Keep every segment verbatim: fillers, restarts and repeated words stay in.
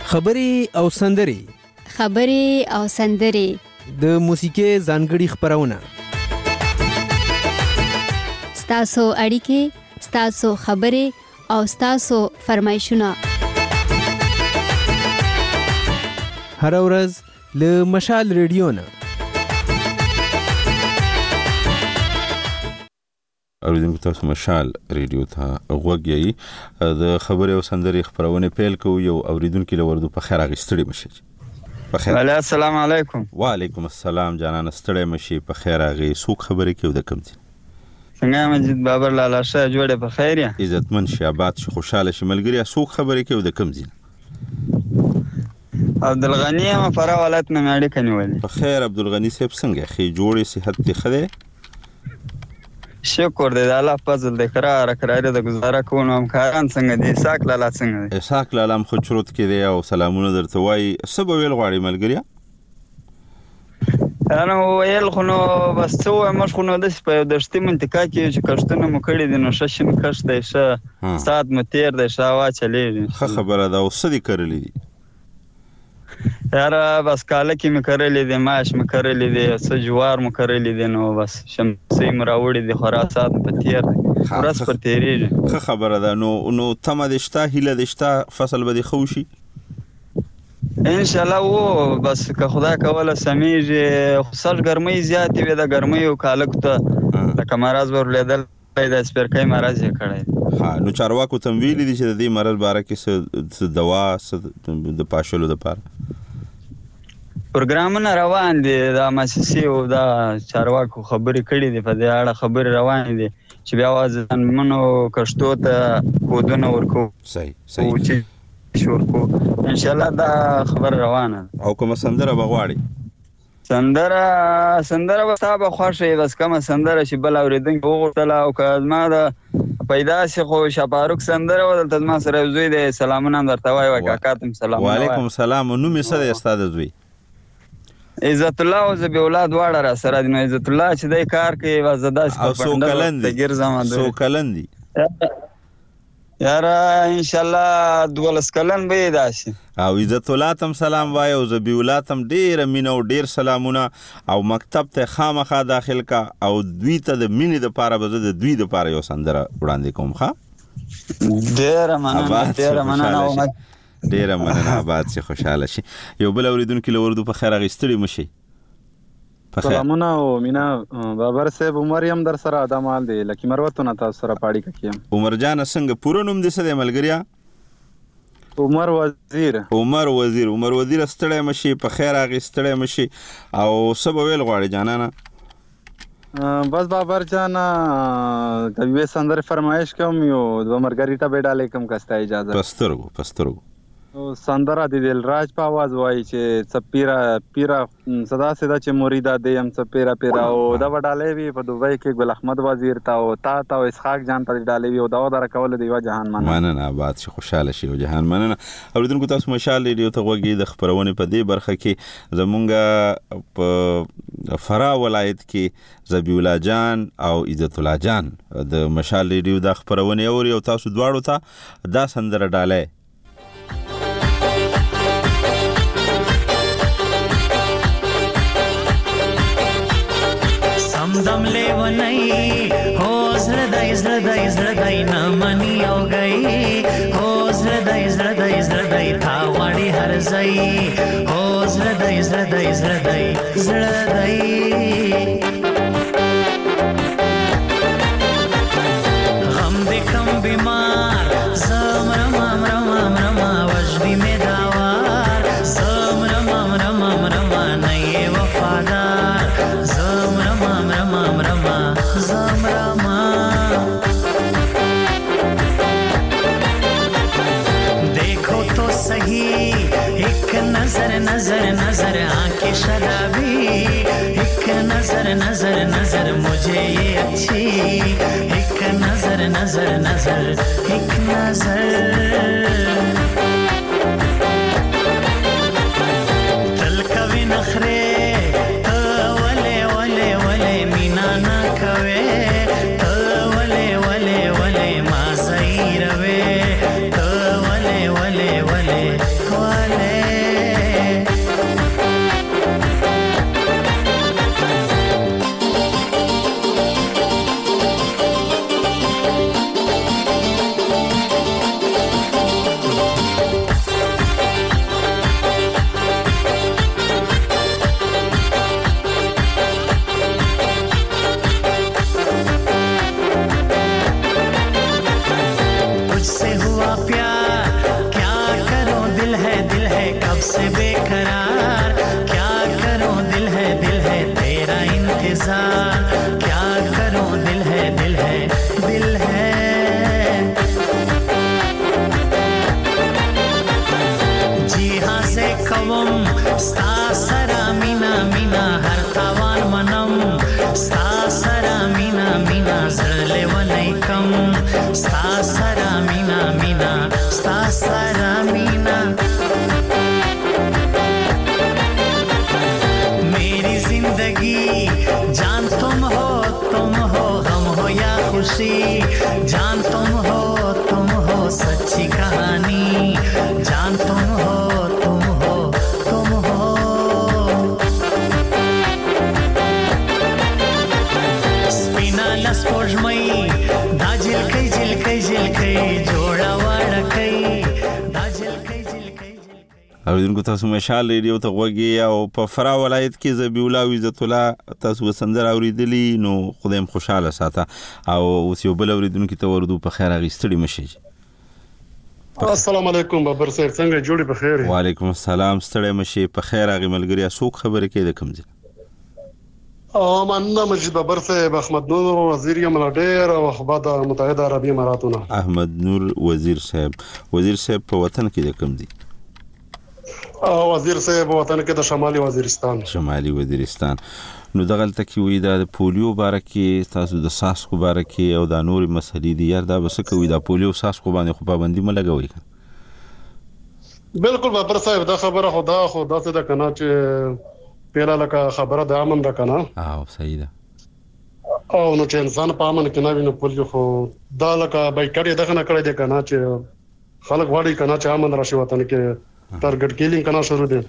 خبرې او سندرې خبرې او سندرې د موسیقۍ ځانګړي خپرونه ستاسو اړیکې ستاسو خبرې او ستاسو فرمایشونه هر ورځ له مشال ریډیو نه اوریدونکو تاسو مشال ریډیو ته غوږ یې د خبرې او سندرې خپرونه پیل کوو. یو اوریدونکو له وردو په خیر اغستړي مشي. په خیر. السلام علیکم. وعلیکم السلام جانان ستړي مشي. په خیر اغي سوق خبرې کوي د کوم دي. څنګه مجید بابر لاله شه جوړه په خیر یا عزتمن شي آباد شي خوشاله شي ملګری. سوق خبرې کوي د کوم دي. عبدالغنی ما فرا ولایت نه مېړی کنيولې. په خیر عبدالغنی صاحب څنګه خې جوړې صحت دې خده شکر دې الله فضل دې قرار قرار د گزاره کوم همکاران څنګه دي ساک لاله څنګه دي ساک لاله خو چروت کې دی او سلامونه درته وای سبا ویل غواړي ملګری. انا ویل خو نو بس څو مش خو نو د په دشتي منطقه کې چې کښتونه مو کړی دي نو ششن کښت دی شه سات متیر دی شاوا چلیږي. خه خبره ده او سدي کړلې دي یاره بس کاله کې مې کړلې دي ماش مې کړلې دي څه جوار مې کړلې دي نو بس شمسي مې راوړې دي خراسات په تیر ورځ پر تیریږي. خه خبره ده نو نو تمه دې شته هیله دې شته فصل به دې خوشي ان شاء الله. وو بس که خدا کوله سمېږي خصوص ګرمۍ زیاتې وي د ګرمۍ او کالک ته د کمراز ورلیدل د سپرکۍ مرز یې کړی. ها نو چارواکو تم ویلي دي چې د دې مرز باره کې څه دوا څه د پاشلو لپاره پروګرامونه روان دي د مؤسسې او د چارواکو خبرې کړې دي په دې اړه خبرې روان دي چې بیا ځانمنو کښتو ته کودونه ورکو. صحیح صحیح شورکو ان شاء الله دا خبر روانه. او کوم سندره بغواړي سندره سندره به تابه خوښي بس کوم سندره چې بل اوریدونکو وغوښتله او که ما د پیدا شي خو شپاروک سندره ودلته ما سره زوی دی سلامونه درته وای کاکاتم سلام. وعلیکم السلام. نو می سره استاد زوی عزت الله او زبی اولاد واړه را سره دي. نو عزت الله چې دای کار کوي وزداش په پندل ته ګرځم سو کلندي یاره ان شاء الله دولس کلن به داسي. او عزت الله تم سلام وای او زبی الله تم ډیر مين او ډیر سلامونه او مکتب ته خامخا داخل کا او دوی ته د مینې د پاره به د دوی د پاره یو سندره وړاندې کوم. ښه ډیر مننه ډیر مننه او ډیر مننه آباد شي خوشاله شي. یو بل اوریدونکو له وردو په خیر اغستړي مشي. سلامونه او مینا بابر صاحب عمر یم در سره ادمال دی لکه مروتونه تاسو سره پاړی کیم. عمر جان څنګه پوره نوم دې څه دی ملګریا؟ عمر وزیر. عمر وزیر عمر وزیر ستړی مشي په خیر اغستړي مشي او سبا ویل غواړي جانانا. بس بابر جان د وې سندره فرمایش کوم یو د مرګریټا بیډاله کوم کسته اجازه پسترګو پسترګو سندره د دلراج په आवाज وای چې سپیرا پیرا صدا صدا چې مریدا دیم سپیرا پیرا او دا وډاله وی په دوبۍ کې ګل احمد وزیر تا او تا تا اسحاق جان ته ډالې وی او دا در کول دی وا جهان مننه مننه آباد شي خوشاله شي او جهان مننه. اوریدونکو تاسو مشال ریډیو ته وګورئ د خبرونه په دې برخه کې زمونږه په فرا ولایت کې زبی الله جان او عزت الله جان د مشال ریډیو د خبرونه اوري او تاسو دواړو ته دا سندره ډالې دم لیونی هو زړه دای زړه دای زړه دای نه منی او گئی هو زړه دای زړه دای زړه دای تا وړي هر ځای هو زړه دای زړه دای زړه دای زړه دای غم دې کم بیمار زم رمام رمام رما وجدی می داوار زم رمام رمام رما نه وفادار زم رمام رمام رما زم رما دیکھو تو صحیح ایک نظر نظر نظر آنکھیں شرابی ایک نظر نظر نظر مجھے یہ اچھی ایک نظر نظر نظر ایک نظر دل کوي نخره ولې ولې ولې مینا نا کوي ولې ولې ولې ما زیروي ولې ولې ولې ولې सारा मीना मेरी जिंदगी जान तुम हो तुम हो गम हो या खुशी जान तुम हो तुम हो सच्ची कहानी जान तुम हो तुम हो तुम हो स्पिना लस्पोजमई दा झिलकै झिलकै झिलकै जोड़ा वाड़कै दा झिलकै झिलकै اوریدونکو تاسو مشال ریډیو ته غوږی او په فراه ولایت کې ذبیح الله عزت الله تاسو سندره اوریدلی نو خدایم خوشاله ساته او اوس یو بل اوریدونکو ته ورودو په خیر اغستړي مشي. السلام علیکم بابر صاحب څنګه جوړی په خیر؟ وعلیکم السلام ستړي مشي په خیر اغه ملګری اسوک خبره کې د کوم ځای؟ اه مننه مجید بابر صاحب احمد نور وزیر یم ډیر او خبر د متحده عربی اماراتونه. احمد نور وزیر صاحب وزیر صاحب په وطن کې د کوم ځای؟ وزیر صاحب وطن کې د شمالي وزیرستان. شمالي وزیرستان. نو دغلته کې وی د پولیو باره کې تاسو د ساسکو باره کې او د نوري مسلې دي یار دا بس کوي د پولیو ساسکو باندې خو پابندي م لګوي. بالکل بابر صاحب دا خبره خدا خدا څه د کنه چې پیرا لکه خبره د امن د کنه او صحیح ده او نو چې انسان په امن کې نه ویني پولیو خو دا لکه بایکاټ دغه نه کړی دی کنه چې خلک واړي کنه چې امن راشي وطن کې ټارګټ کیلینګ کنه شروع دي.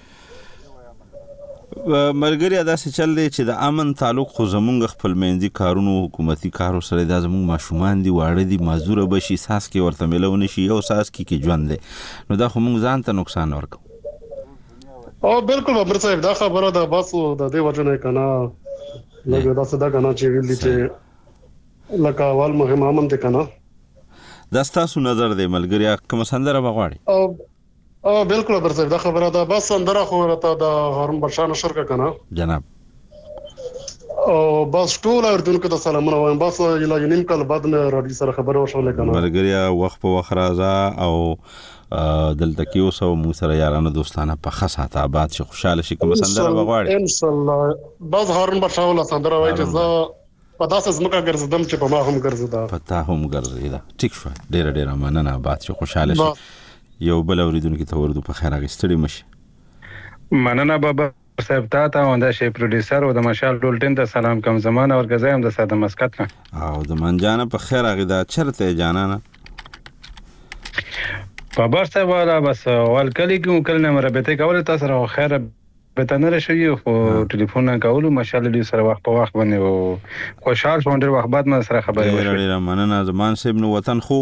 ملګری دا څه چل دی چې د امن تعلق خو زمونږ خپل منځي کارونو حکومتي کارو سره د زمونږ ماشومان دي واړه دي مازوره بشي ساس کې ورته ملونه شي یو ساس کې کې ژوند دي نو دا خو موږ ځان ته نقصان ورکو. او بالکل بابر صاحب دا خبره ده بس د دې وجه نه کنه لږ دا څه دا کنه چې ویل چې لکه اول مهم امن دي کنه دا ستاسو نظر دی ملګری کوم سندره بغواړي؟ او او بالکل بابر صاحب دا خبره ده بس سندره خو راته د هارون بشار نشر کا کنه جناب او بس ټول اردوونکو ته سلامونه وایم بس یلا ینیم کال بعد نه راډي سره خبره وشول کنه ملګری وخت په وخت راځه او دلته کې اوس مو سره یارانه دوستانه په خاصه آباد شي خوشاله شي کوم سندره بغواړي؟ ان شاء الله بس هارون بشار ولا سندره وای چې زه په داسې زمکه ګرځدم چې په ما هم ګرځدا پتا هم ګرځیدا ټیک شو ډیر ډیر مننه آباد شي خوشاله شي. یو بل اوریدونکو ته ورودو په خیر اغستړي مشي. مننه بابا صاحب تا ته او د شي پروډوسر او د مشال ډولټن ته سلام کوم زمانه ورګزایم د ساده مسکت نه او د منجانه په خیر اغدا چرته جانانه بابا صاحب والا بس ول کلی کوم کله مربته کول تاسو سره خیر به تنه شي خو ټلیفون کولو مشال دې سره وخت په وخت باندې او خوشحال شوم ډیر وخت بعد ما سره خبرې وشوه. ډیر مننه زمان صاحب نو وطن خو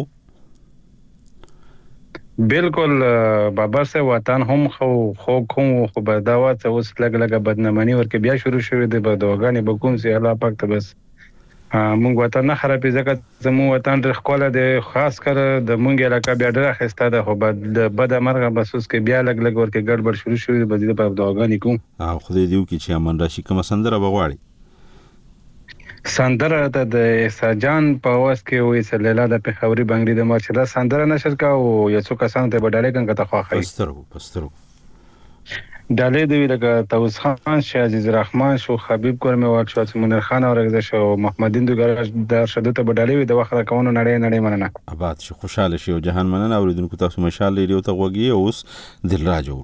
بالکل بابا صاحب وطن هم خو خو کوم خو بداوات اوس لګ لګ بدنامني ورکه بیا شروع شوې د بدوغانې بکون سي الله پاک ته بس مونږ وطن نه خرابې ځکه زمو وطن ډېر ښکلی دی خاص کر د مونږ علاقه بیا ډېره ښایسته ده خو د بده مرغه بس اوس کې بیا لږ لږ ورکې ګډوډ شروع شوي دي بس دې په دعاګانې کوم او خدای دې وکړي چې امن راشي کومه سندره به غواړي؟ سندره ته د احسان په اواز کې وایي چې لیلا د پېښوري بنګړي د مار چې دا سندره نشر کا او یو څو کسانو ته به ډالۍ کړم که ته خوښوي پسترګو پسترګو ډالۍ دوی لکه طاووس خان شو عزیز رحمان شو حبیب کورمه واک شو منیر خان اورګزه شو محمدین دوګر د شدت په ډالۍ وي د وخت راکونو نړۍ نړۍ مننه آباد شو خوشاله شي او جهان مننه اوریدونکو تاسو مشال ریډیو ته غوږی اوس دل راجو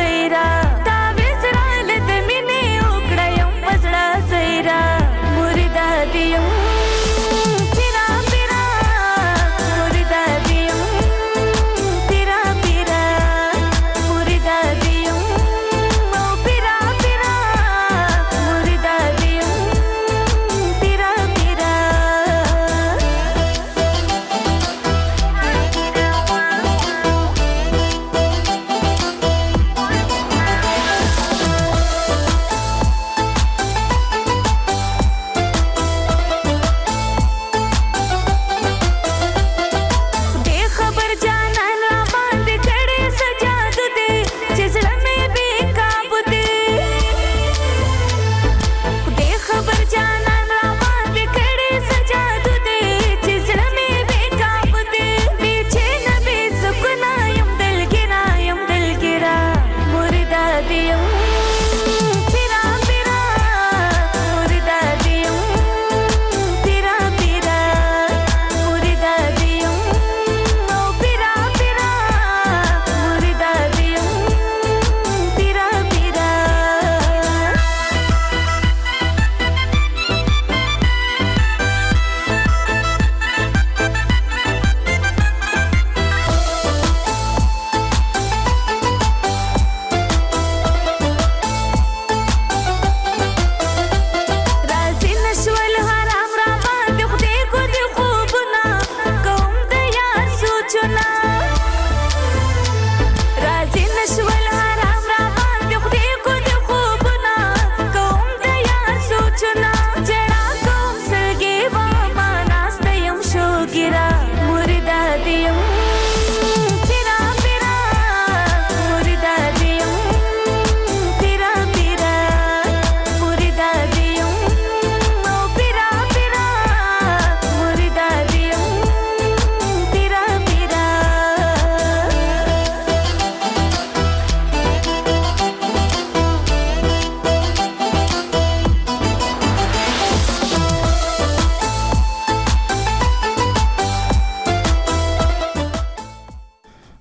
मुरीदा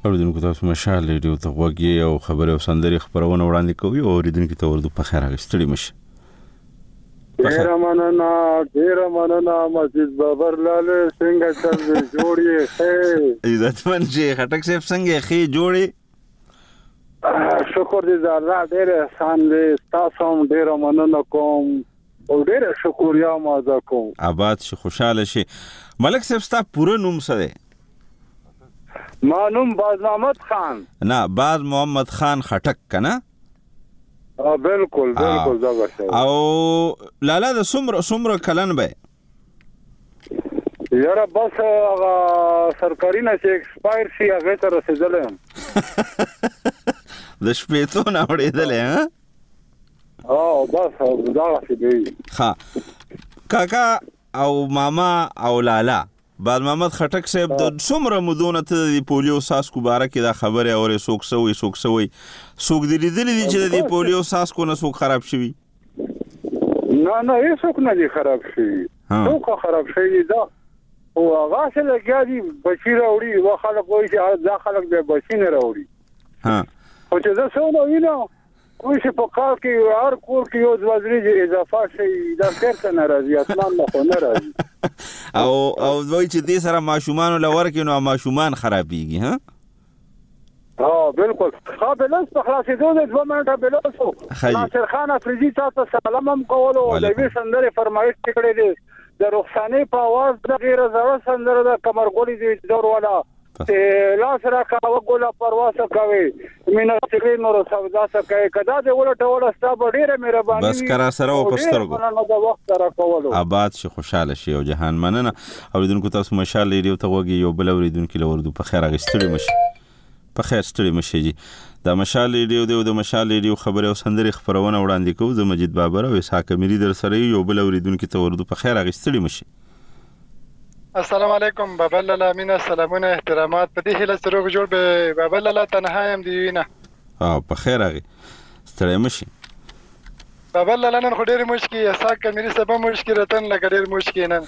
اوریدونکو تاسو مشال ریډیو ته غوږی او خبره او سندري خبرونه وړاندې کوي او اوریدونکو ته ورته په خیر غستړي مشه. ډیر مننه ډیر مننه مسجد بابر لاله څنګه چل جوړي هي عزتمن جی خټک صاحب څنګه خې جوړي شکر دې الله ډیر احسان دې تاسو هم ډیر مننه کوم او ډیر شکریا مازه کوم. آباد شي خوشاله شي. ملک صاحب ستا پوره نوم څه دی؟ ما نوم باز محمد خان. نه باز محمد خان خټک کنه؟ اه بالکل بالکل زګه شي. او لالا د سمره سمره کلن به یاره بس هغه سرکاري نه چې ایکسپایر شي هغه ته رسیدلم د شپېتو نه وړېدلې ها او بس دا څه دی. ها کاکا او ماما او لالا بعد محمد خټک صاحب د څومره مودونه ته د پولیو ساسکو باره کې دا خبره اورې څوک سوي څوک سوي څوک دې لیدلې دي چې د پولیو ساسکو نه څوک خراب شوي؟ نه نه هیڅوک نه دي خراب شوي. څوک خراب شوي دا او هغه څه لګیا دي بچی راوړي و خلک وایي چې دا خلک به بچی نه راوړي. ها او چې زه څو نو وینم کوم چې په کال کې هر کور کې یو ځوازري اضافه شي دا چیرته ناراضي اسمان نه خو ناراضي او او وایي چې دې سره ماشومان لور کې نو ماشومان خرابيږي. ها ها بالکل خو بلنس په خلاصې دوه دوه منټه بلنسو ناصر خان افریدي تاسو سلام هم کولو او د وی سندره فرمایش کړې دي د رخصانې په आवाज د غیر زړه سندره د کمرګولي دي دور والا لاس را کاوه ګولا پرواسه کوي مینا سګري نور سودا سکه کدا دې ولټه ولا ستا ډیره مهرباني بس کرا سره او پسترګو نو د وخت را کولو آباد شي خوشاله شي او جهان مننه اوریدونکو تاسو مشال ریډیو ته وګي یو بل اوریدونکو لوردو په خیر غستړي مشه په خیر ستړي مشه جی دا مشال ریډیو دی او د مشال ریډیو خبره او سندري خبرونه وړاندې کوو زه مجید بابر او اسحاق مری در سره یو بل اوریدونکو ته وردو په خیر غستړي مشه. السلام علیکم بابا لالا مینا سلامونه احترامات په دې هله سره جوړ به بابا لالا تنها يم دی وینا ها په خیر هغه ستړي مشي بابا لالا نن خو ډېر مشکي اساک مری سبا مشکي رتن لګ ډېر مشکي نن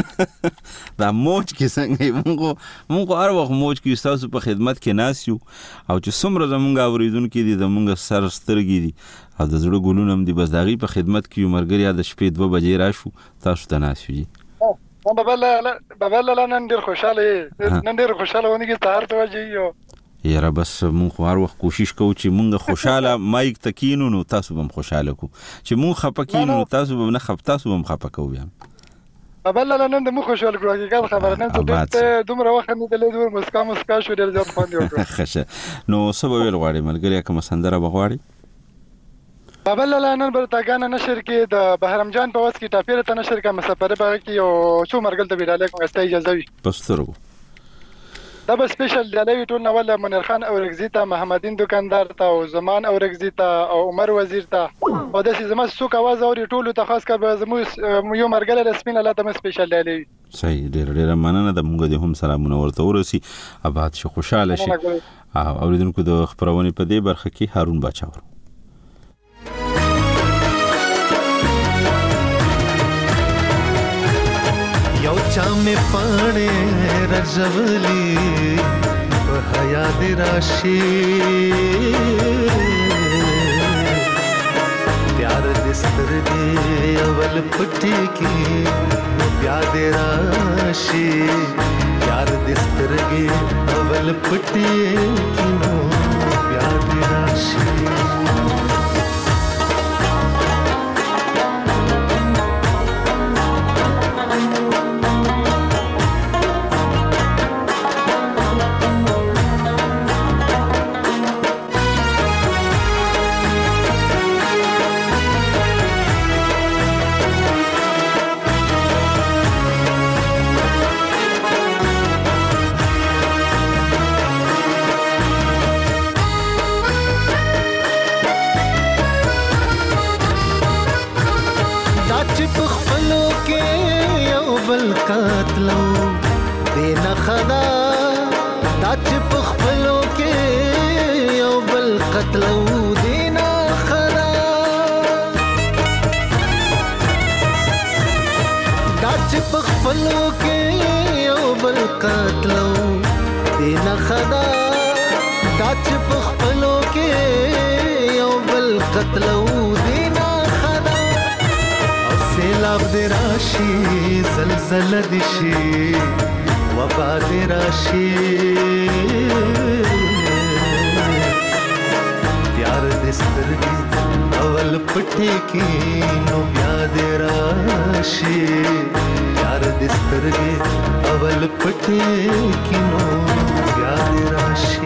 دا موج کې څنګه مونږ مونږ هر وخت موج کې تاسو په خدمت کې ناس یو او چې څومره زمونږ اوریدونکو دي زمونږ سر سترګې دي او د زړه ګلونه هم دي بس داغي په خدمت کې یو مرګري د شپې دوه بجې راشو تاسو ته ناس یو بابا لالا بابا لالا نن ډېر خوشاله نن ډېر خوشاله ونګي سهار ته وځي یو یاره بس مونږ هر وخت کوشش کوو چې مونږ خوشاله مایک تکینو نو تاسو هم خوشاله کو چې مونږ خپکینو نو تاسو به نه خپ تاسو هم خپکو بیا بابا لالا نن د مخ خوشاله کړو کې خبره نه ته دومره وخت نه دلې دومره مسکا مسکا شو ډېر ځان باندې وکړه خشه نو سبا ویل غواړي ملګری کوم سندره بغواړي بابا لالا نن برتاګانه نشر کې د بهرام جان په واس کې ټاپیره ته نشر کا مسافر به کې او څو مرګل ته ویلاله کوم است اجازه وي پسترګو دا به سپیشل دی ټول نو ولا منیر خان او رغزیتا محمدین دکاندار ته او زمان او رغزیتا او عمر وزیر ته او د زما څوک आवाज اوري ټول ته خاص کر به زمو یو مرګل رسمي نه لاته سپیشل دی صحیح ډیر ډیر مننه د مونږ د هم سلامونه ورته ورسي آباد شي خوشاله شي اوریدونکو د خبرونه په دې برخه کې هارون بچاور یو چا می پاڼې رژولي په حیا دې راشي پیار دې سترګې اول پټي کې بیا دې راشي پیار دې سترګې اول پټي کې بیا دې راشي قاتلو دینا خدا داچ پخپلو کې یو بل قتلو دینا خدا داچ پخپلو کې یو بل قتلو دینا خدا زلد شي وبا دې راشي پیار دې سترګې اول پټې کې نو بیا دې راشي پیار دې سترګې اول پټې کې نو بیا دې راشي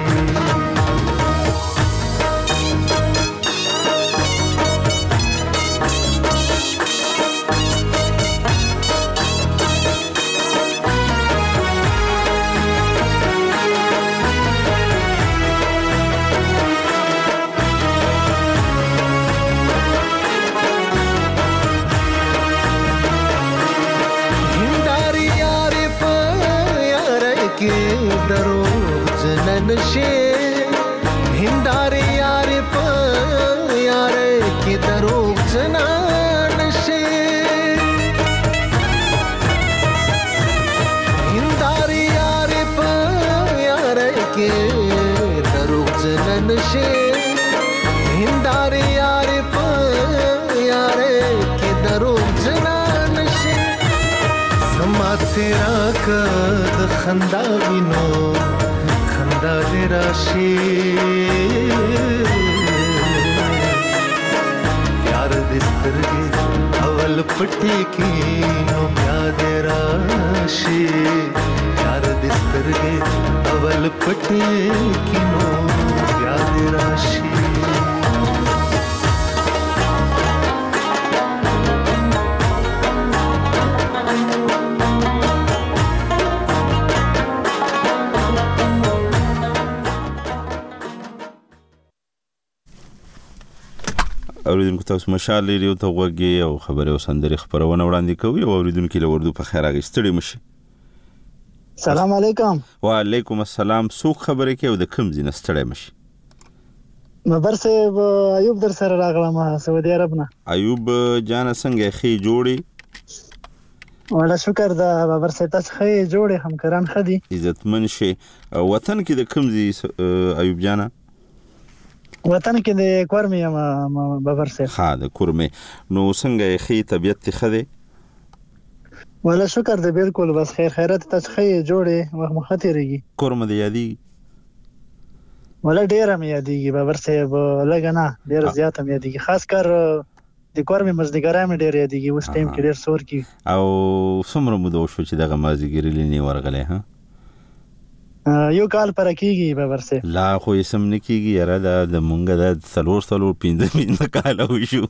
नशे हिंदारे यारे प यारे के दरोग जना नशे हिंदारे यारे प यारे के दरोग जना नशे हिंदारे यारे प यारे के दरोग जना नशे समाज से राकद खंदा विनो खंदा दे राशि प्यार दे स्तरगे अवल पट्टी की नो प्यार दे राशि प्यार दे स्तरगे अवल पट्टी की नो प्यार दे राशि اوریدونکو تاسو مشال ریډیو ته وګورئ او خبره او سندري خبرونه وړاندې کوي او اوریدونکو له وردو په خیر راغستړي مشي. سلام علیکم. وعلیکم السلام. سو خبره کې او د کوم ځای نستړی مشي؟ مبر صاحب ایوب در سره راغلم سعودي عرب نه. ایوب جان څنګه خې جوړي؟ ولا شکر دا بابر صاحب تاسو خې جوړي همکاران خدي. عزتمن شي. وطن کې د کوم ځای ایوب جانا؟ وطن کې د کورمې یم بابر صاحب. ها د کورمې. نو څنګه خې طبيعت ته خده؟ ولا شکر دې بالکل بس خیر خیرت تاسو خې جوړي وخت مخاطرېږي. کورمه دی یادي؟ ولا ډېر مې یادېږي بابر صاحب لږ نه ډېر زیات مې یادېږي خاص کر د کورمې مزدګرای مې ډېر یادېږي اوس ټایم کې ډېر سور کی. او څومره مو دوه شو چې دغه مازیګری لنی ورغلې ها؟ یو کال پر کېږي بابر صاحب. لا خو یې سم نه کېږي یاره دا د مونږه د څلور څلور پنځه پنځه کاله وشو.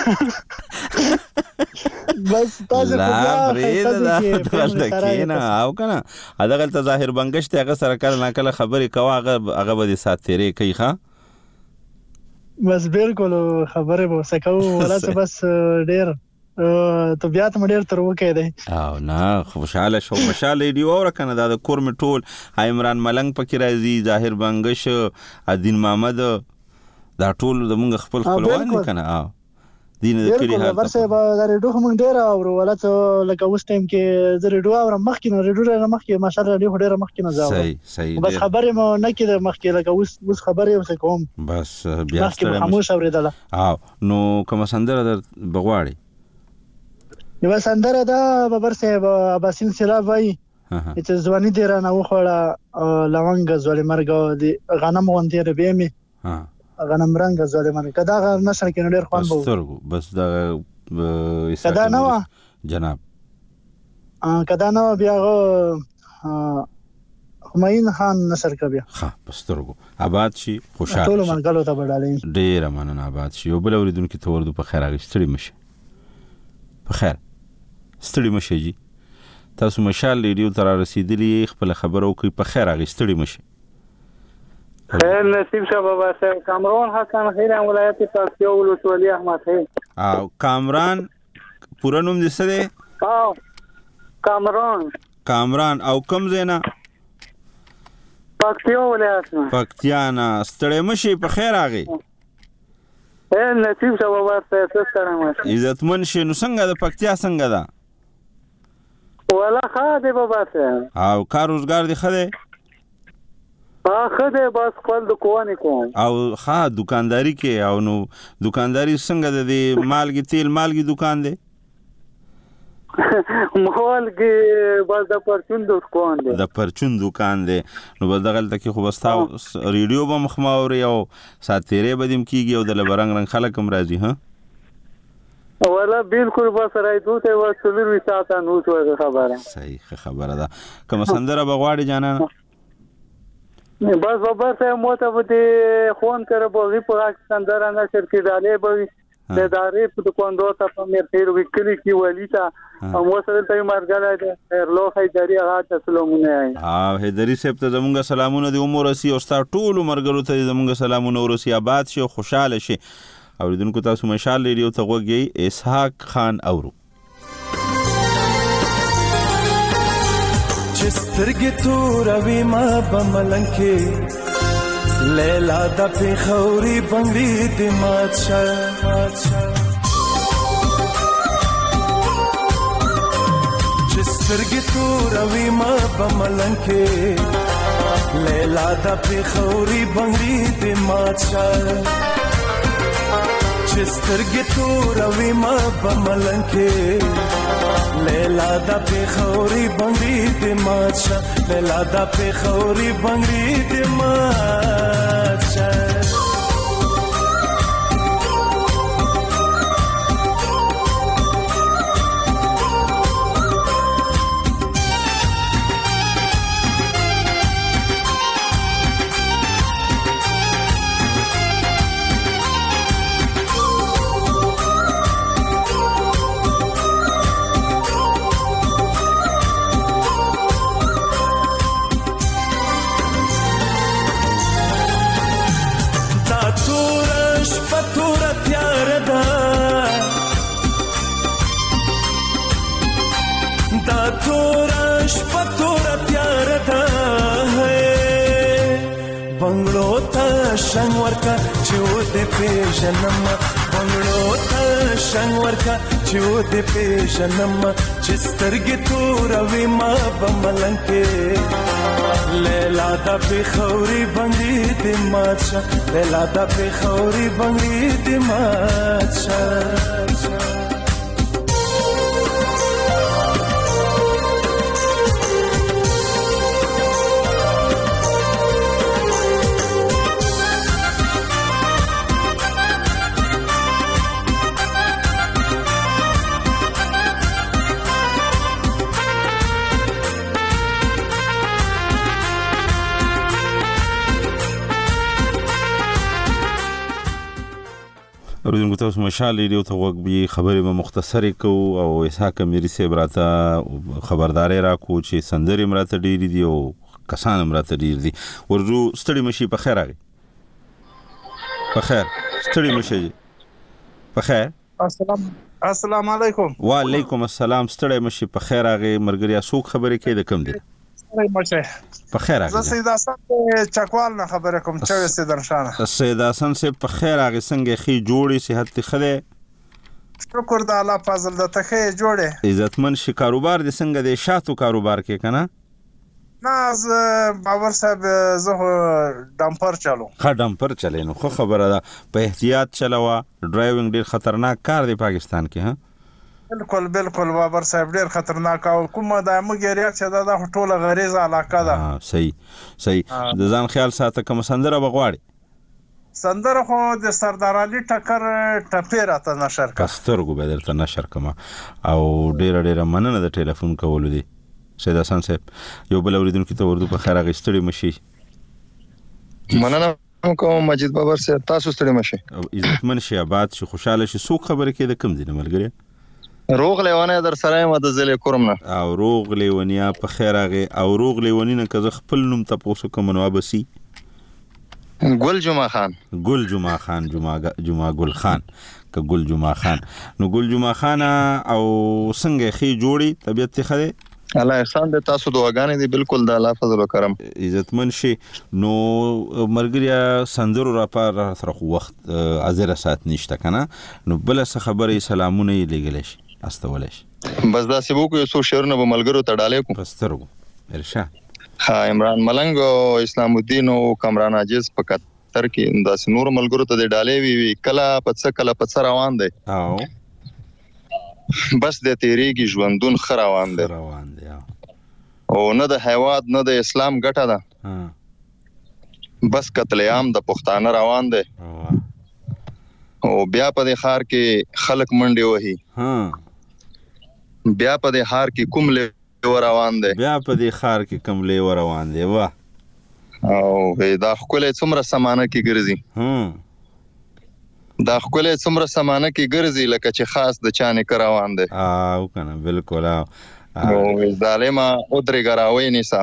بس تاسو لا پرېږده دا دلته کښېنه او که نه هدغلته ظاهر بنګش دی هغه سره کله ناکله خبرې کوه هغه هغه به دې سات تېرې کوي ښه. بس بالکل خبرې به ورسه کوو ولا څه بس ډېر طبیعت مې ډېر تر وکی دی. او نه خوشحاله شو. مشال ریډیو اوره که نه دا د کورمې ټول عمران ملنګ پکې راځي ظاهر بنګش ادین محمد دا ټول زمونږ خپل خپلوان دي که نه. او دین د کلي حال بابر صاحب دا ریډیو خو موږ ډېر اورو ولا څه لکه اوس ټایم کې زه ریډیو اورم مخکې نه ریډیو ډېره مخکې ماشاءالله ریډیو خو ډېره مخکې نه زه اورم. صحیح صحیح. بس خبرې مو نه کېده مخکې لکه اوس اوس خبرې ورسه کوم بس بیا مخکې خاموش اورېدله. او نو کومه سندره در بغواړې؟ یوه سندره ده بابر صاحب اباسین سیلاب وایي چې ځواني دې رانه وخوړه لونګ زولې مرګ د غنم غوندې ربې مې غنم رنګ زولې مرګ که دغه نشر کې نو ډېر خوند به سترګو بس دغه که دا نه وه جناب که دا نه وه بیا هغه همایون خان نشر که بیا ښه په سترګو آباد شي خوشحاله ټولو منګلو ته به ډالۍ. ډېره مننه آباد شي. یو بل اورېدونکي ته وردو په خیر راغی ستړي مه شي. په خیر ستړي مه شئ جي. تاسو مشال ریډیو ته رارسېدلي خپله خبره وکړئ. په خیر راغی ستړي مه شئ. خیر نصیب شه بابا صاحب. کامران حسن خیرم ولایت پکتیا ولسوالی احمد خیر. او کامران پوره نوم دې څه دی؟ او کامران. کامران. او کوم ځای نه؟ پکتیا ولایت نه. پکتیا نه. ستړی مه شئ. په خیر راغی. خیر نصیب شه بابا صاحب. څه ستړی مه شئ. عزتمن شئ. نو څنګه د پکتیا څنګه ده؟ ولا ښه دی بابا صاحب. او کار روزګار دې ښه دی؟ ښه دی بس خپل دکانې کوم. او ښه دکانداري کې او نو دکانداري څنګه ده د مالګې تیل مالګې دکان دی؟ مول کې بس د پرچون دکان دی د پرچون دکان دی نو بس دغه تل کې خو بس تا ریډیو به مخماوري او ساتيره بدیم کیږي او د لبرنګ رنګ خلک هم راځي ها ولا بالکل بس راځو ته وسلو وی ساته نو څه خبره صحیح خبره ده کوم سندره بغواړي جانانه بس بابا سه موته بده خون کړه بوغي په سندره نه شر کې ډالې بوي د دارې په کوندو ته په مې تیر وکړي کی ولیتا او وسره ته مرګاله د لو حیدری هغه سلامونه ها حیدری صاحب ته زمونږ سلامونه د عمر رسی او ستا ټول مرګرو ته زمونږ سلامونه ورسی آباد شي خوشاله شي اوریدونکو تاسو مشال ریډیو ته وګورئ اسحاق خان اورو چسترګې تور وی ما بملنکې لیلا د پیخوري بنگړي د ماتشا چسترګې تور وی ما بملنکې لیلا د پیخوري بنگړي د ماتشا چسترګې تور وی ما بملنکې لیلا د پیخوري بنگړي د ماتشا لیلا د پیخوري بنگړي د ماتشا شنگ ورکا چو دے پیژنم بنگلو تا شنگ ورکا چو دے پیژنم چسترگی تو روی ما بملنکے لیلا دا پیخوری بنگی دی ماتشا لیلا دا پیخوری بنگی دی ماتشا اوریدونکو تاسو مشال ریډیو ته وګورئ خبرې به مختصری کو او اسحاق میری صاحب راته خبرداري راکو چې سندرې مراته ډېری دي او کسان مراته ډېر دي ورجو ستړي مشي په خیر راغی په خیر ستړي مشي په خیر السلام السلام علیکم وعلیکم السلام ستړي مشي په خیر راغی مرګریا څوک خبرې کوي د کم دي په خیر راغی زه سید حسن چکوال نه خبره کوم چې سید درشانه سید حسن سے په خیر راغی څنګه خي جوړي صحت خله شکر د الله فضل د تخه جوړه عزتمن شي کاروبار د څنګه د شاتو کاروبار کې کنه نه باور صاحب زه ډمپر چالو ښه ډمپر چلینو خو خبره ده په احتیاط چلاوه ډرایوینګ ډیر خطرناک کار دی پاکستان کې ها بالکل بالکل بابر صاحب ډیر خطرناک او کومه د مګریاک چې دا د ټوله غریزه علاقه ده ها صحیح صحیح د ځان خیال ساته کوم سندره بغواړي سندره خو د سردار علي ټکر ټپه راته نشر کا کسترګو بدل ته نشر کما او ډیر ډیر مننه د ټلیفون کولو دي سید حسن صاحب یو بل اوریدونکو ته ورته په خیر غستړي مشي مننه کوم مجید بابر صاحب تاسو ستړي مشي عزتمن شي آباد شي خوشاله شي څوک خبره کوي د کم دي ملګری روغ لیوانه در سره ما د زلې کوم نه او روغ لیونیا په خیر هغه او روغ لیونی نه که خپل نوم تاسو کوم نو ابسي ګل جمعه خان ګل جمعه خان جمعه جمعه ګل خان که ګل جمعه خان نو ګل جمعه خان او څنګه خي جوړي طبيعت ته خره الله احسان دې تاسو دعاګانې دي بالکل د الله فضل او کرم عزتمن شي نو مرګریا سندرو را پر سره وخت ازره سات نشته کنه نو بل څه خبرې سلامونه لګل شي استولش بس دا سبو کو یو شهرونه به ملګرو ته ډالې کو پسترګو ارشاد ها عمران ملنګ او اسلام الدین او کمران عاجز په قطر کې دا نور ملګرو ته ډالې وی کلا پڅ کلا پڅ روان دي او بس د تیریږي ژوندون ښه روان دی روان دی او نه د هیواد نه د اسلام ګټه ده بس قتل عام د پښتانه روان دی او بیا په دې ښار کې خلک منډې وهي بیا په دې ښار کې کوم لیوه روان دی بیا په دې ښار کې کوم لیوه روان دی واه او دا ښکلی څومره سمانه کې ګرځي دا ښکلی څومره سمانه کې ګرځي لکه چې خاص د چا نیکه روان دی او کنه بالکل او ظالمه ودرېږه راوینیسه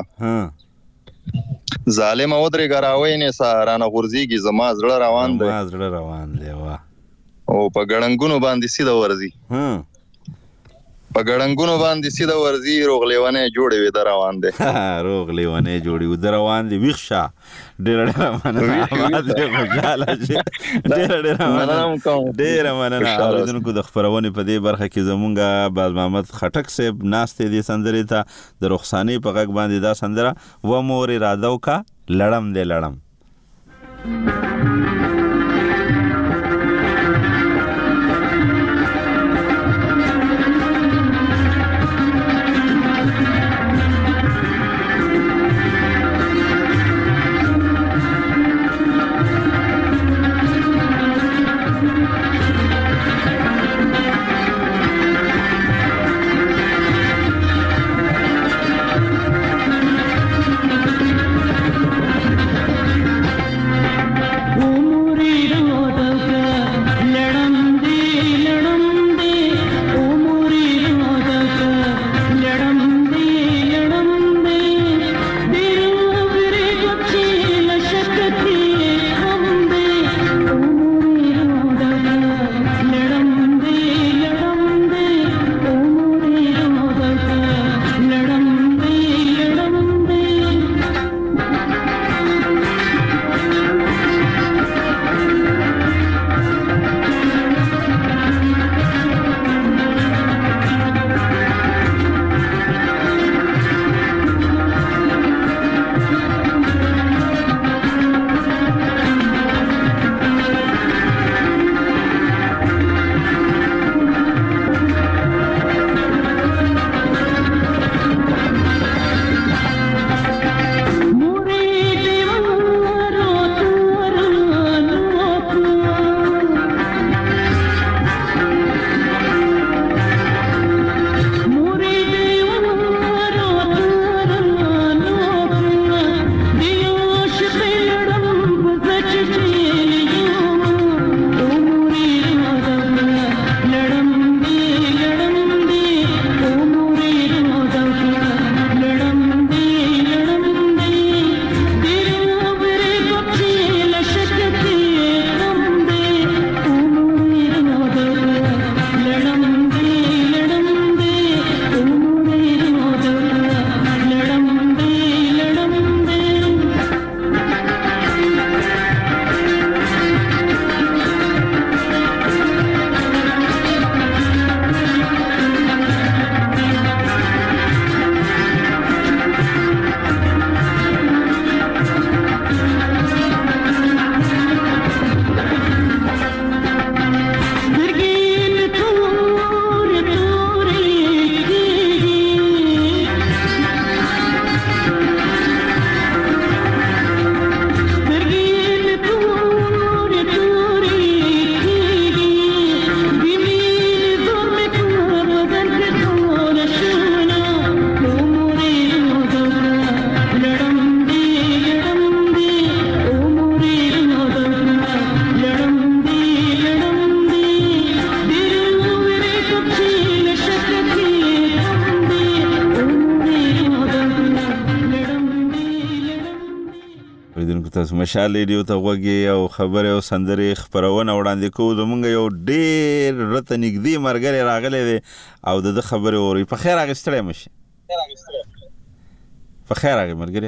ظالمه ودرېږه راوینیسه رانه غورځېږي زما زړه روان دی زما زړه روان دی واه او په ګړنګونو باندې سیده ورځي په ګړنګونو باندې سیده ورځي روغ لیونی جوړې وي د روان دی روغ لیونی جوړې وي د روان دی ویښ شه ډېره ډېره مننه احمد دی خوشحاله شي ډېره ډېره مننه ډېره مننه اورېدونکو د خپرونې په دې برخه کې زمونږ باز محمد خټک صاحب ناستې دې سندرې ته د رخسانې په غږ باندې دا سندره و مور اراده وکړه لړم دی لړم تاسو مشال ریډیو ته غوږی او خبره او سندرې خبرونه وړاندې کوو زمونږ یو ډېر رته نږدې مرګري راغلی دی او د خبره اوري په خیر راغی ستړی مشي په خیر راغی مرګري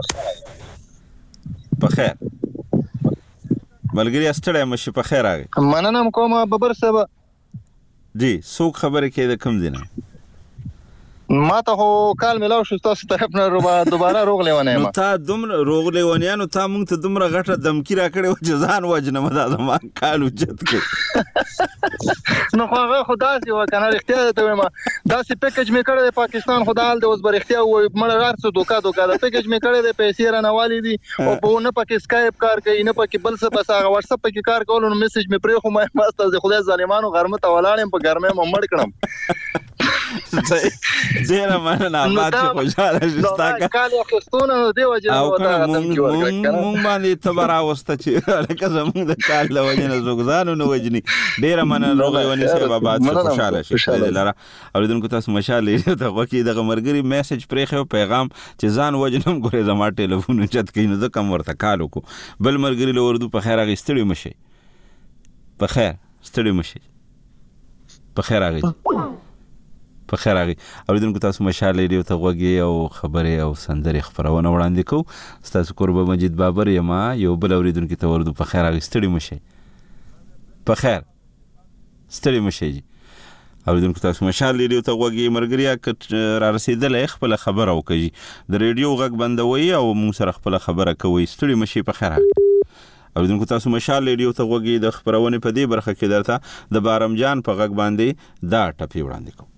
په خیر ملګری ستړی مشي په خیر راغی مننه کوم ببر صاحب جی څوک خبره کوي د کوم دینه ما ته خو کال ملاو شو تاسو طرف نه دوباره روغ لیوانه نو ما تا دومره روغ لیوانیانو تا مونږ ته دومره غټه دمکی را کړې و چې ځان وجنم دا زما کال وجد کې نو خو هغه خدا سي وکنه اختیار ته ما داسې پیکج مې کړی د پاکستان خدای د اوس بر اختیار و مړ رارڅ دوکا دوکا د پیکج مې کړی د پیسې را نوالي دي او په نه پکې اسکایپ کار کوي نه پکې بل څه بس هغه واتس اپ پکې کار کول نو میسج مې پرې خو ما ماستر د خدای ظالمانو غرمه ته ولاړم په غرمه مې مړ کړم ډیر مننه ما چې خوشاله شستا کال اخستونه نو دی وجه او مونږ باندې تبر اوسته چې لکه زمونږ د کال له وجه نه زوګزانو نه وجني ډیر مننه روغ ونی سه بابا چې خوشاله شي لاره اوریدونکو تاسو مشاله ته وکی دغه مرګري میسج پرې پیغام چې ځان وجنم ګورې زما ټلیفون چت کینو د کم ورته کالو کو بل مرګري له وردو په خیر هغه ستړي مشي په خیر ستړي مشي په خیر هغه په خیر هغه اوریدونکو تاسو مشاله ریو ته وګي او خبره او سندري خبرونه وړاندې کو تاسو قرب مجید بابر یما یو بل اوریدونکو ته وردو په خیر هغه ستړي مشي په خیر ستړي مشي اوریدونکو تاسو مشاله ریو ته وګي مرګریا ک را رسیدل خپل خبره او کوي د ریډیو غږ بندوي او موږ سره خپل خبره کوي ستړي مشي په خیر اوریدونکو تاسو مشال ریډیو ته وګي د خبرونه په دې برخه کې درته د بارم جان په غږ باندې دا ټپی وړاندې کوم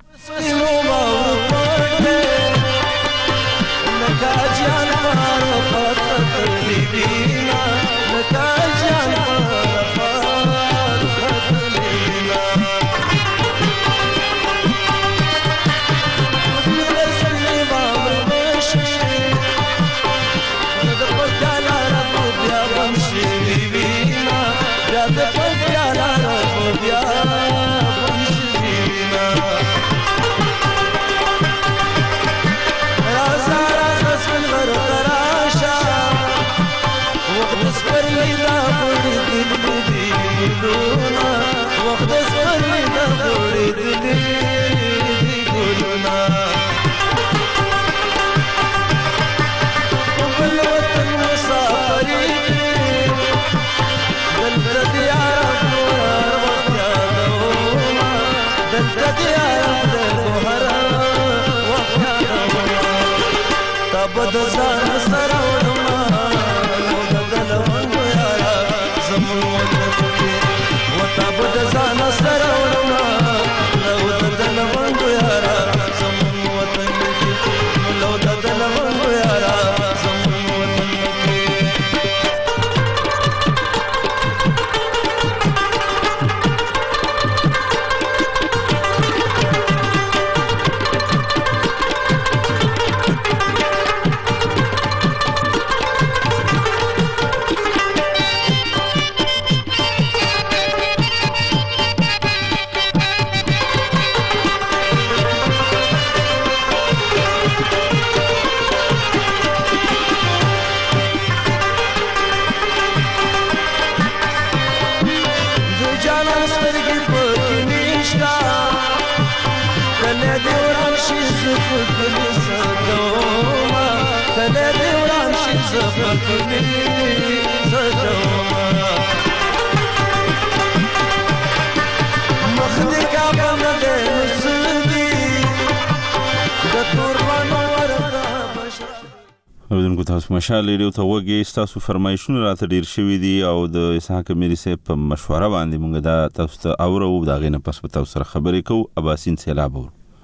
اوریدونکو تاسو مشال ریډیو ته وګي تاسو فرمایشونه راته ډیر شوي دي او د اسحاق ميري سه په مشوره باندې مونږ دا تاسو ته اورو دا غینه پس په تاسو سره خبرې کوو اباسین سیلاب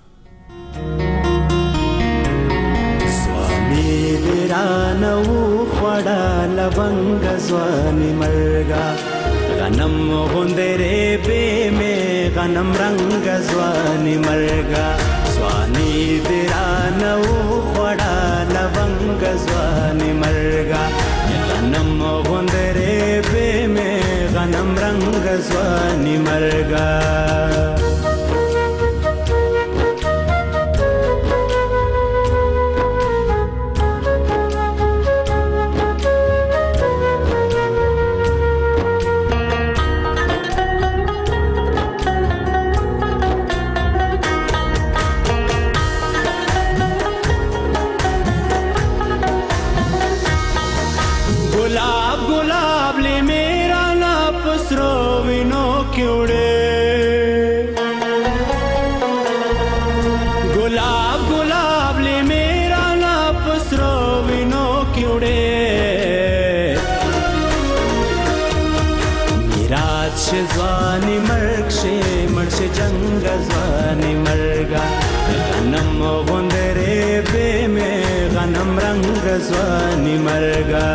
سوامي ورانو خړا لونګ ځواني مرګا غنم غوندره به مې غنم رنگ ځواني مرګا سوامي ورانو خړا لونګ ځواني مرګا غنم غوندره به مې غنم رنگ ځواني مرګا ځواني مرګا غنم غوندره به مې غنم رنگ ځواني مرګا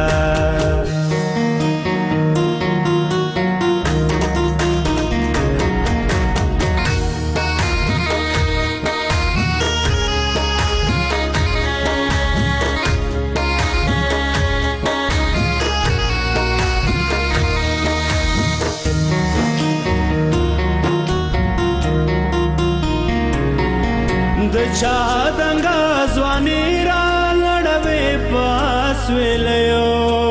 د چا دنګا ځواني را لړوي پاس ویلو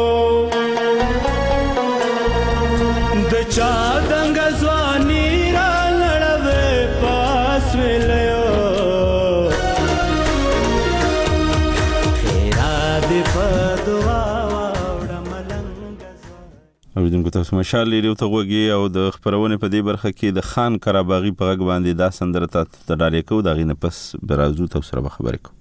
د چا دنګا ځواني را لړوي پاس ویلو خیرا دې په دعا واوړه ملنګ اوریدونکو تاسو مشال لري ته وګي او د خبرونه په دې برخه کې د خان قراباغي په غږ باندې دا سندره ته ډالې کو دا غینه پس برازو تاسو سره خبرې کو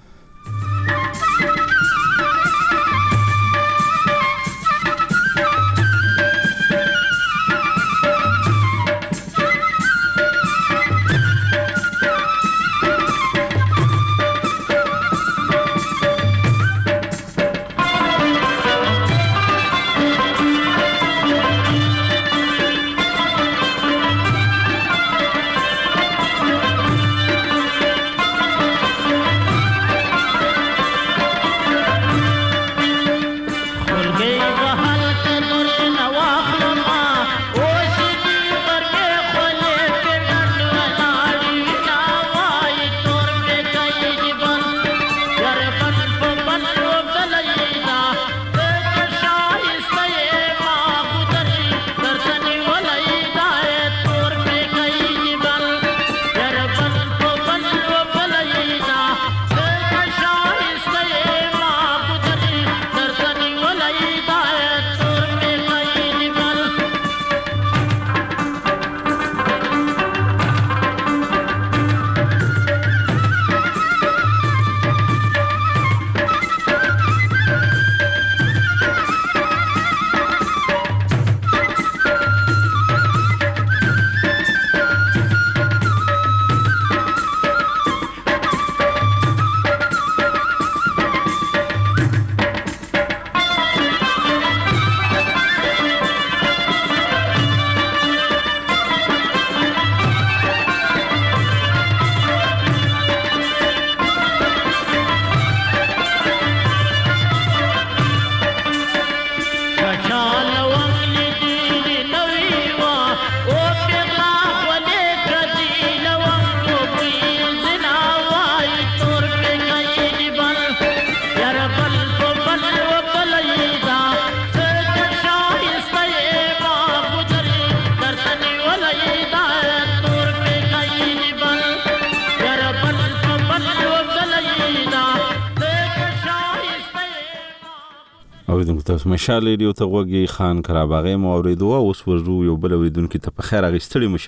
اوریدونکو تاسو مشال لري ته وګي خان قراباغي مو اوریدو اوس ورزو یو بل اوریدونکو ته په خیر اغستړي مشه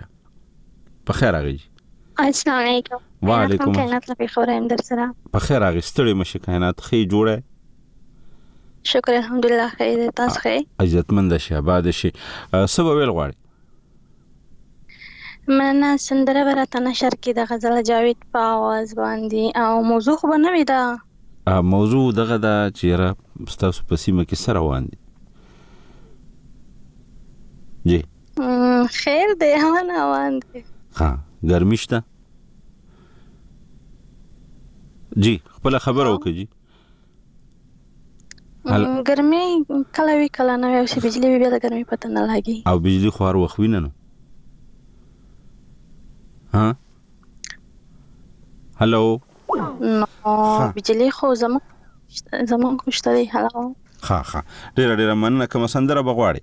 په خیر اغي السلام علیکم وعلیکم کائنات لپاره خبرم در سره په خیر اغستړي مشه کائنات خې جوړه شکر الحمدلله خیر تاسو خیر عزتمند شي آباد شي سبا ویل غواړي مننه سندره ورته نشر کې د غزل جاوید په आवाज باندې او موضوع خو نه وي دا موضوع دغه دا چیرې تاسو په سیمه کې سره روان دي جی خیر دی همان روان دي ها ګرمي شته جی خپل خبر وکړه جی ګرمي کله وی کله نه وي چې بجلی بیا د ګرمي پته نه لګي او بجلی خو هر وخت ویننه ها هالو نو بجلی خو زمو زمو خوشتري هالو ها ها ډیر ډیر مننه کوم سندره بغواړي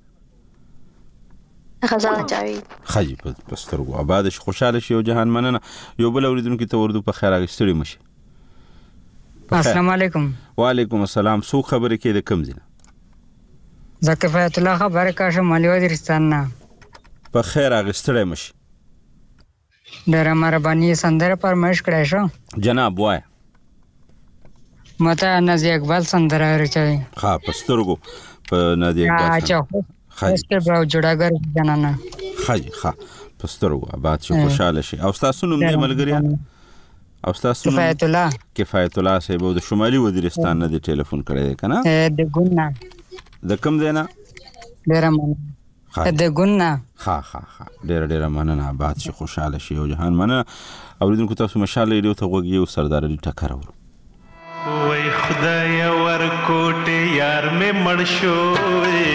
غزل جاوید خاجي پسترګو آباد شي خوشاله شي او جهان مننه یو بل اوریدونکو ته وردو په خیر اغستړي مشي السلام علیکم وعلیکم السلام سو خبرې کې د کم زینه زکفایت الله خبر کا شمالي وزیرستان نه په خیر اغستړي مشي ډېر مهرباني سندره پرمش کړای شو جناب وای مته نازي اقبال سندره ورچوي ها پسترګو په نازي اقبال اچھا خاص کر براو جوړاګر جنانا خاجي ها پسترګو آباد شي خوشاله شي. او تاسو نوم دې ملګری او تاسو کفایت الله کفایت الله صاحب د شمالي وزیرستان نه د ټلیفون کړی دی کنه د ګونا د کوم دی نه ډیر مننه د ګونا ها ها ها ډیر ډیر مننه آباد شي خوشاله شي او جهان مننه. اوریدونکو تاسو مشال ریډیو ته وګورئ او سردار علي ټکر ورو وای خدای ورکوټه یار مې مړ شوې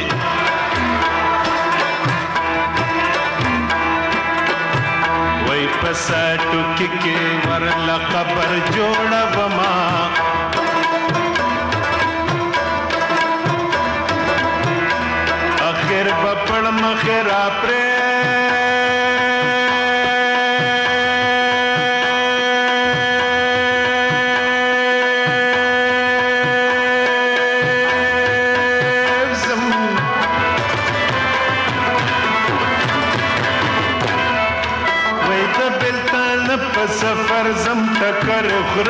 وای پساټو کې کې ورلا قبر جوړه وما اخر بپړ مخرا پر سفر زم ټکر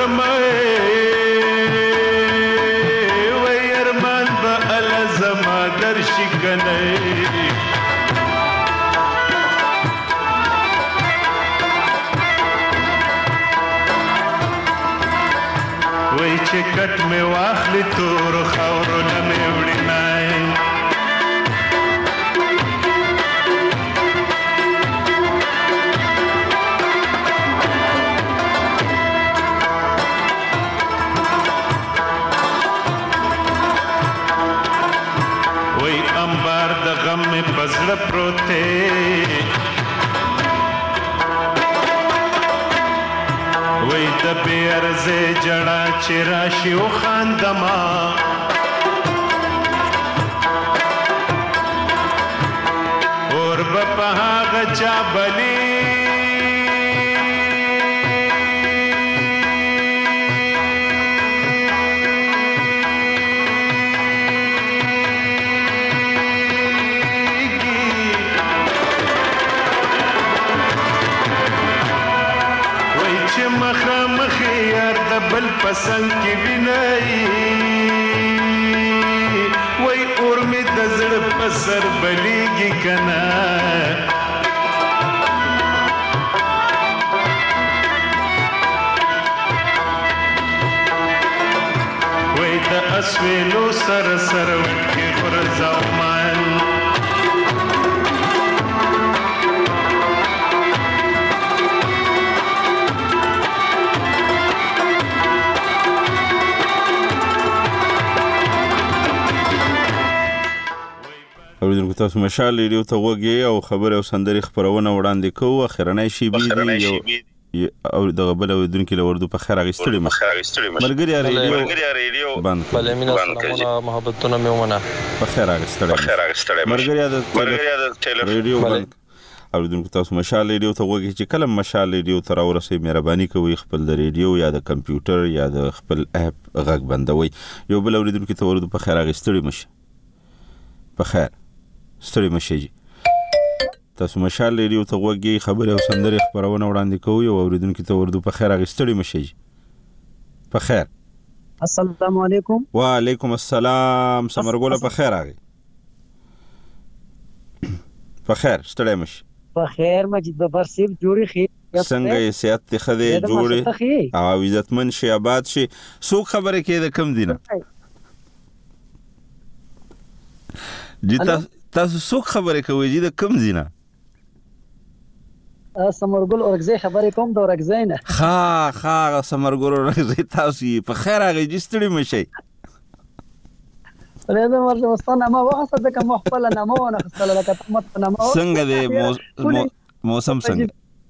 خرمه وای ارمان به ال زما درشي کنه وای چې کټ مې واخلې تور خاورو نه مې وړي نه غم میں پزړه پروته وای د بیرزه جړه چې راشي او خاندما اور په هغه چا بلی بل پسند کی وینای وای اور می د زړه پسر بلیږي کنا وای د اسویلو سر سر وکي غرزاو مان اوریدونکو تاسو مشال ریډیو ته وګورئ او خبر او سندري خبرونه وړاندې کوو. اخرنۍ شی بي او دغه بل اوریدونکو لوردو په خیر اغستړي ملګری ریډیو بند بلمینه سلامونه محبتونه مې ومنه په خیر اغستړي ملګری د ریډیو بند. اوریدونکو تاسو مشال ریډیو ته وګورئ چې کله مشال ریډیو ته راورسي مهرباني کوئ خپل د ریډیو یا د کمپیوټر یا د خپل اپ غږ بندوي. یو بل اوریدونکو ته ورته په خیر اغستړي مشه په خیر ستړي مشي. تاسو مشال ریډیو ته وګورئ خبره او سندري خبرونه وړاندې کوي او اوریدونکو ته ورته په خیر اغستړي مشي په خیر. السلام علیکم. وعلیکم السلام سمرګوله په خیر راغی په خیر ستړي مشي په خیر مجید ببر سیب جوړي خیر څنګه یې سیادت خدای جوړي او عزتمن شي آباد شي. سو خبره کې د کم دینه جتا تاسو څوک خبرې کوي چې د کم زینا سمرګل اورګزې خبرې کوم د اورګزې نه ها ها سمرګل اورګزې تاسو په خیر هغه جستړي مشي ولې دا ورته واستانه ما وخت د کوم خپل نامو نه خپل لکه تمت نامو څنګه د موسم څنګه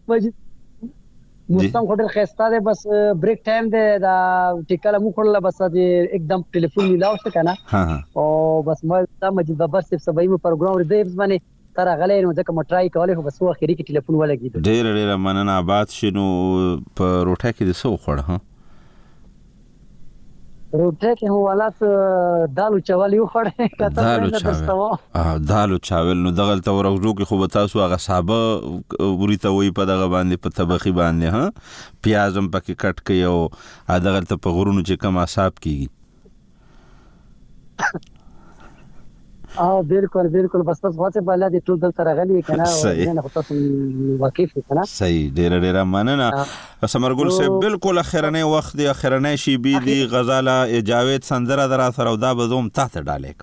موسم خو ډېر خسته ده بس بریک ټایم ده دا ټیکاله مو خړل بس دې एकदम ټلیفون میلاو شو کنه او بس ما د مجید ببر صاحب سبای مو پروګرام ردیف باندې تر غلې نو ځکه ما ټرای کولې خو بس و اخري کې ټلیفون ولګید ډېر ډېر مننه آباد شنو په روټه کې د سو خړ ها روټه کې هو ولات دالو چاول یو خړ دالو چاول اه دالو چاول نو دغه تل ورغو کې خو تاسو هغه صابه وريته وي په دغه باندې په طبخي باندې ها پیازم پکې کټ کړي او دغه ته په غرونو چې کم اصاب کیږي اه بالکل بالکل بس تاسو واڅ بالا دي ټول دلته راغلي کنه او نه تاسو واقف کنه صحیح ډیر ډیر مننه سمرګل صاحب بالکل اخرنه وخت دی اخرنه شی بي دي غزاله جاوید سندره درا سره دا بزوم تحت ډالک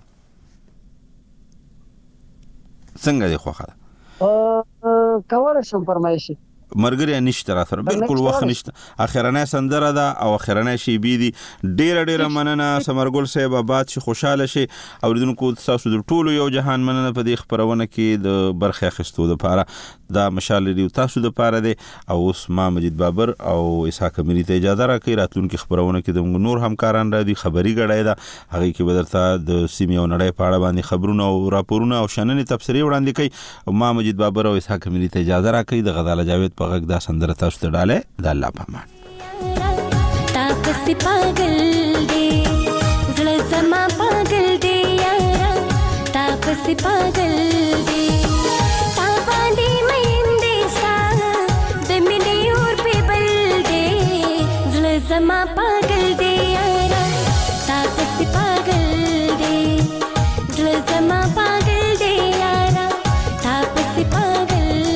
څنګه دی خوخه ا کوله شم فرمایشي مرګري نشته را سره بالکل وخت نشته اخرنه سندره ده او اخرنه شی بي دي ډیر ډیر مننه سمرګل صاحب آباد شي خوشاله شي اوریدونکو تاسو د ټولو یو جهان مننه په دې خبرونه کې د برخه اخیستو لپاره دا مشال دی تاسو د پاره دی او اوس ما مجید بابر او اسحاق اميري ته اجازه راکړي راتلونکو خبرونه کې د نور همکاران را دي خبري غړای دا هغه کې بدرته د سیمې او نړۍ په اړه باندې خبرونه او راپورونه او شننې تفسیری وړاندې کوي ما مجید بابر او اسحاق اميري ته اجازه راکړي د غزاله جاوید په غږ دا سندره تاسو ته ډاله د الله په امان تاپس پاگل دی زړه زما پاگل دی یارا تاپس پاگل دی تا باندې مین دی ستا د مینې اور په بل دی زړه زما پاگل دی یارا تاپس پاگل دی زړه زما پاگل دی یارا تاپس پاگل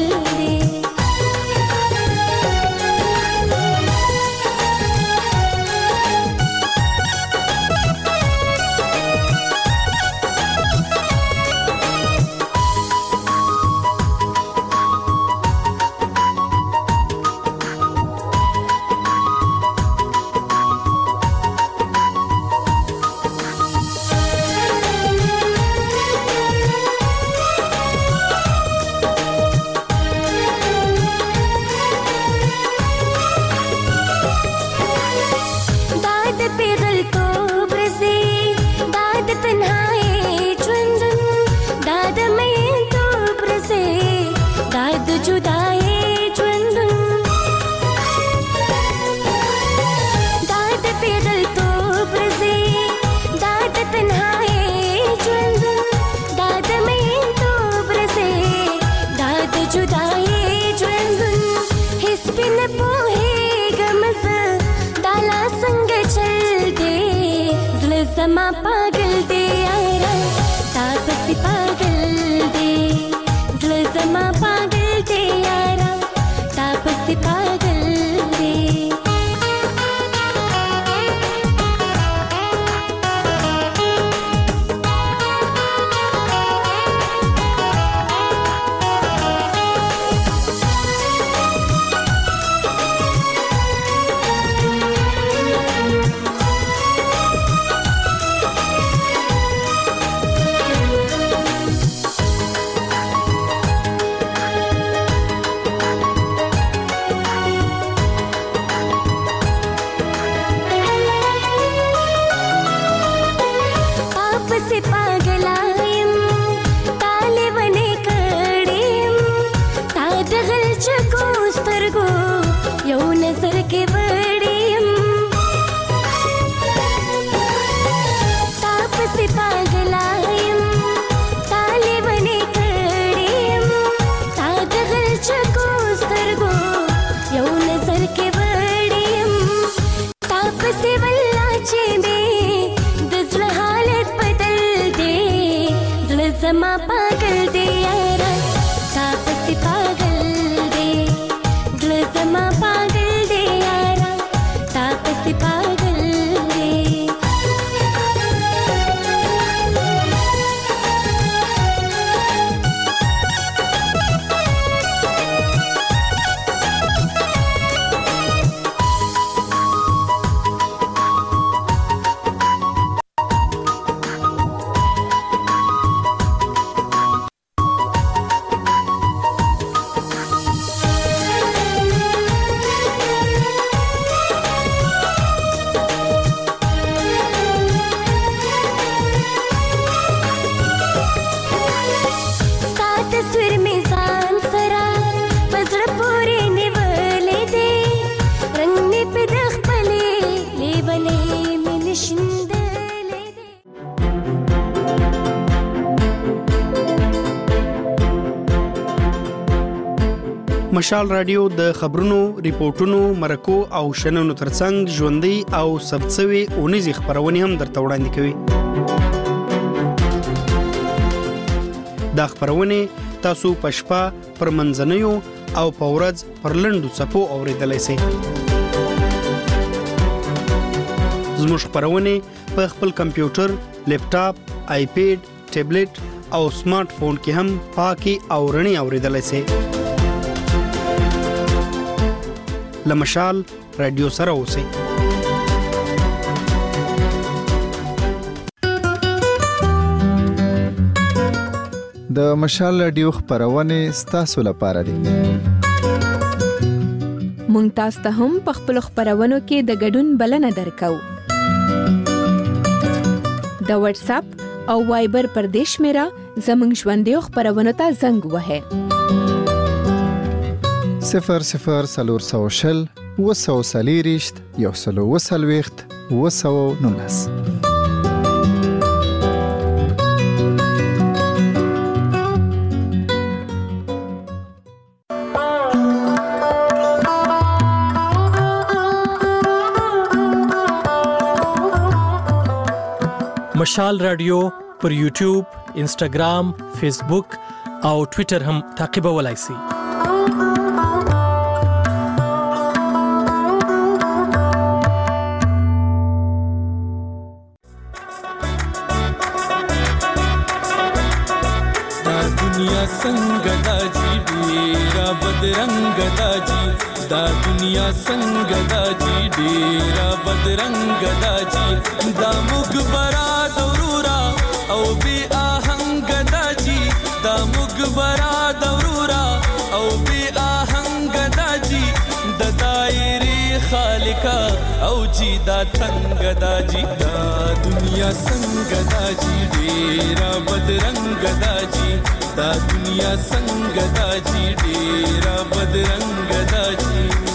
समा पागल दे यारा तापस पागल दे दिल समा पागल दे यारा तापस पागल दे समा पागल दे यारा तापस पागल दे दिल समा पागल दे यारा तापस पागल दे مشال رادیو د خبرونو، ریپورتونو، مرکو او شننو ترڅنګ ژوندۍ او ثبت شوي اونیزې خبرونه هم درته وړاندې کوي. دا خبرونه تاسو په شپه پر منځنیو او په ورځ پر لنډو څپو اوریدلای شئ. زموږ خبرونه په خپل کمپیوټر، لیپټاپ، آیپیډ، ټابلیټ او سمارټ فون کې هم پاکي او رڼي اوریدلای شئ. لمشال رادیو سره اوسئ. د مشال رادیو خبرونه ستاسو لپاره دي. مونږ تاسو ته هم په خپل خبرونو کې د ګډون بلنه درکو. د واتس اپ او وایبر پر دیش میرا زمنګ ژوندې خبرونه ته زنګ وهه. صفر صفر سلور سو شل وسو سلیریشت یو سلو وسلويخت وسو نونس. مشال رادیو پر یوټیوب، انسټاګرام، فیسبوک او ټوئیټر هم تعقیبولای شئ. دا دنیا څنګه دا جی ډیرا بدرنګ دا جی دا مګبرا دورورا او بی آهنګ دا جی دا مګبرا دورورا او بی آهنګ دا جی د دایری خالقا او جی دا تنګ دا جی دا دنیا څنګه دا جی ډیرا بدرنګ دا جی دا دنیا څنګه دا جی ډیرا بدرنګ دا جی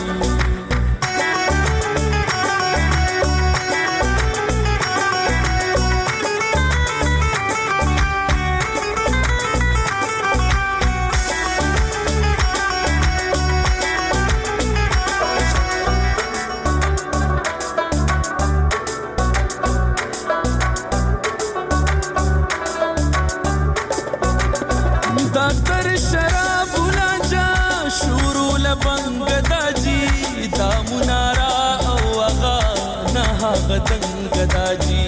دنګ داجی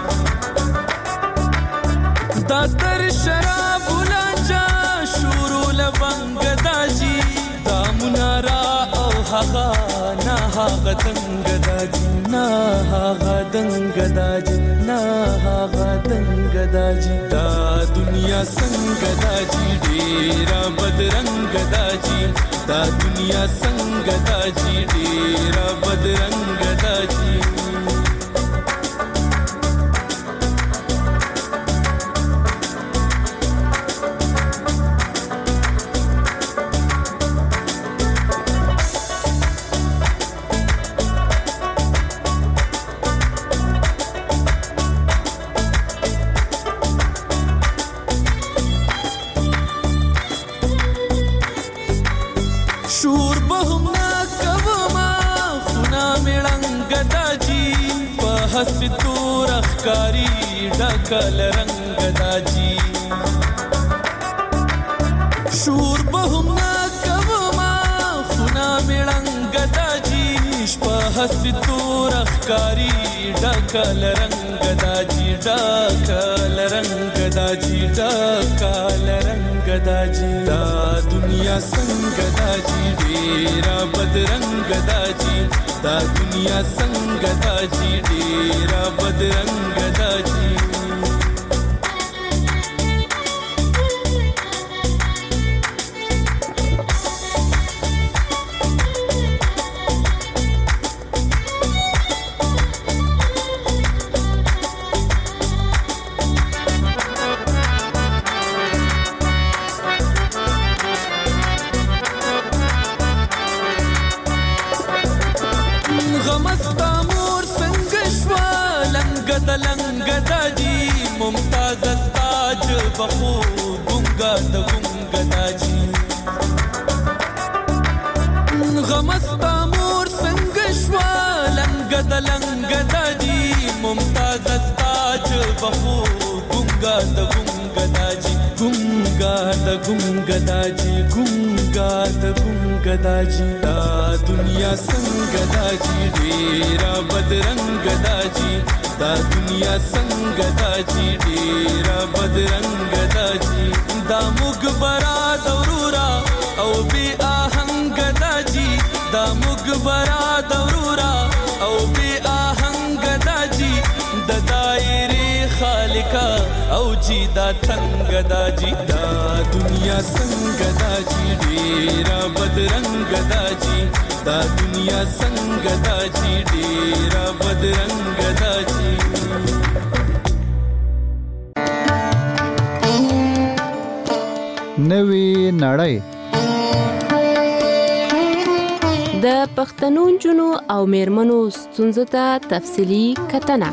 دا تر شراب لانجا شروع لبنګ داجی دا منارا او هغه نه هغه دنګ داجی نه هغه دنګ داجی نه هغه دنګ داجی دا دنیا څنګه داجی ډیرا بدرنګ داجی دا دنیا څنګه داجی ډیرا بدرنګ داجی हसी तो रखकारी डकल रंग दाजी शूर बहुना कवमा फुना मिलंग दाजी हसी तो रखकारी डकल रंग दाजी डकल रंग दाजी डकल रंग दाजी दा दुनिया संग दाजी डेरा बदरंग दाजी دا دنیا څنګه دا جی ډیرا بدرنګ دا جی ممتاز استاج بخو گنگا د گنگا داجی غمستا مور څنګه شوا لنګ د لنګ داجی ممتاز استاج بخو گنگا د گنگا داجی گنگا د ګونګدا جی ګونګا د ګونګدا جی دا دنیا څنګه دا جی ډیر بدرنګ دا جی دا دنیا څنګه دا جی ډیر بدرنګ دا جی دا مګبرا دورورا او بي آهنګ دا جی دا مګبرا دورورا او بي آهنګ دا جی د دایره خالقا او جی دا تنگ دا جی دا دنیا څنګه دا جی ډیر بدرنګ دا جی دا دنیا څنګه دا جی ډیر بدرنګ دا جی نوی نړۍ د پښتنو جنو او میرمنو ستونزو ته تفصیلی کتنه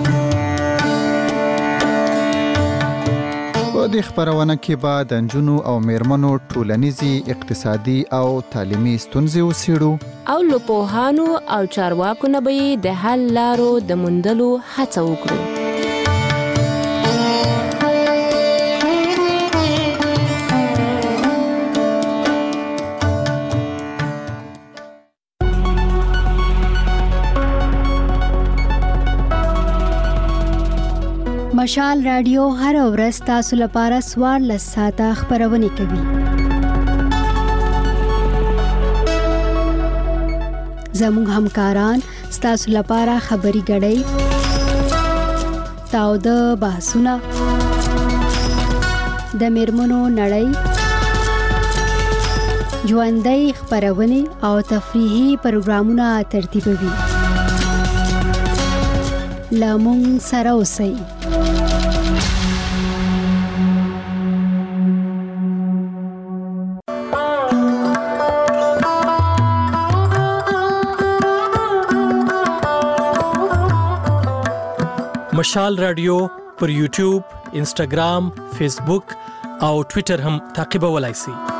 په دې خبرونه کې به د نجونو او میرمنو ټولنیزي اقتصادي او تعلیمي ستونزې وڅېړو او له پوهانو او چارواکو نه به د حل لارو د موندلو هڅه وکړو. مشال رادیو هر ورځ تاسو لپاره سوار لساته خبرونه کوي. زموږ همکاران تاسو لپاره خبري غړي تاو د بحثونه د میرمنو نړۍ ژوندۍ خبرونه او تفریحي پروګرامونه ترتیبوي. لامون سره اوسئ. مشال رادیو پر یوټیوب، انسټاګرام، فیسبوک او ټوئیټر هم تعقیبولای شئ.